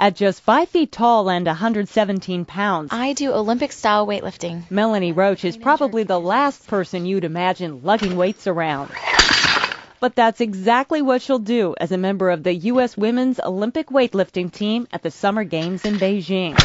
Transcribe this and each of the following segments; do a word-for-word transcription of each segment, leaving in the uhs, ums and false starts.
At just five feet tall and one hundred seventeen pounds, I do Olympic-style weightlifting. Melanie Roach is probably the last person you'd imagine lugging weights around. But that's exactly what she'll do as a member of the U S Women's Olympic weightlifting team at the Summer Games in Beijing.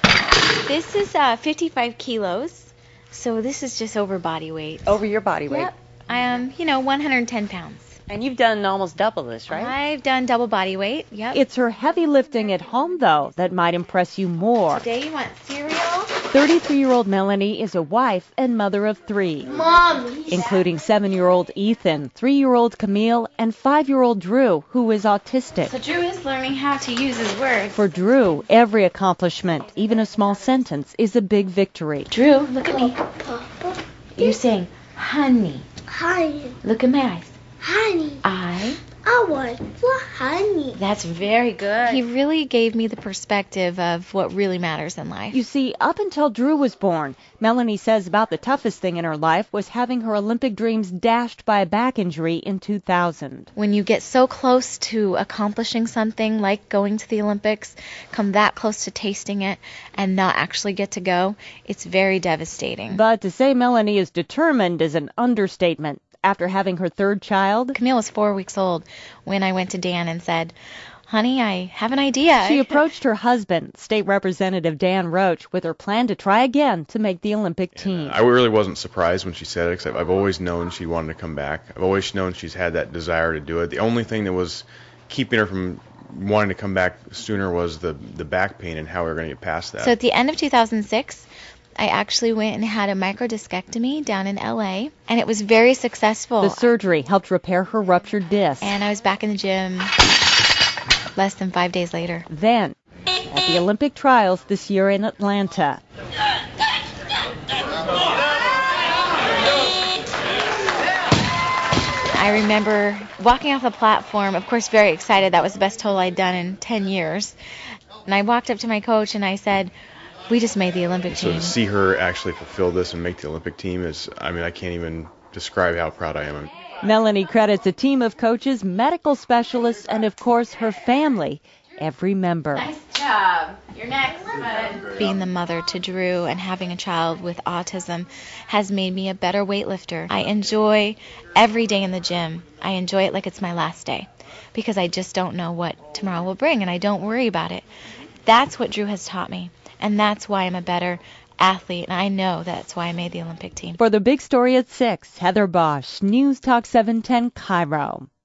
This is uh, fifty-five kilos, so this is just over body weight. Over your body weight? Yep. I am, you know, one hundred ten pounds. And you've done almost double this, right? I've done double body weight, yep. It's her heavy lifting at home, though, that might impress you more. Today you want cereal? thirty-three-year-old Melanie is a wife and mother of three, Mom, including seven-year-old Ethan, three-year-old Camille, and five-year-old Drew, who is autistic. So Drew is learning how to use his words. For Drew, every accomplishment, even a small sentence, is a big victory. Drew, look at me. Papa, You're saying, honey. honey, Look in my eyes. honey, I. I want for honey. That's very good. He really gave me the perspective of what really matters in life. You see, up until Drew was born, Melanie says about the toughest thing in her life was having her Olympic dreams dashed by a back injury in two thousand. When you get so close to accomplishing something like going to the Olympics, come that close to tasting it, and not actually get to go, it's very devastating. But to say Melanie is determined is an understatement. After having her third child, Camille was four weeks old when I went to Dan and said, honey, I have an idea. She approached her husband, State Representative Dan Roach, with her plan to try again to make the Olympic team. And I really wasn't surprised when she said it, because I've always known she wanted to come back. I've always known she's had that desire to do it. The only thing that was keeping her from wanting to come back sooner was the, the back pain and how we were going to get past that. So at the end of two thousand six, I actually went and had a microdiscectomy down in L A, and it was very successful. The surgery helped repair her ruptured disc. And I was back in the gym less than five days later. Then, at the Olympic trials this year in Atlanta, I remember walking off the platform, of course very excited. That was the best total I'd done in ten years. And I walked up to my coach and I said, we just made the Olympic So team. to see her actually fulfill this and make the Olympic team is, I mean, I can't even describe how proud I am. Melanie credits a team of coaches, medical specialists, and of course her family, every member. Nice job. You're next, bud. Being the mother to Drew and having a child with autism has made me a better weightlifter. I enjoy every day in the gym. I enjoy it like it's my last day because I just don't know what tomorrow will bring, and I don't worry about it. That's what Drew has taught me, and that's why I'm a better athlete, and I know that's why I made the Olympic team. For the big story at six, Heather Bosch, News Talk seven ten, Cairo.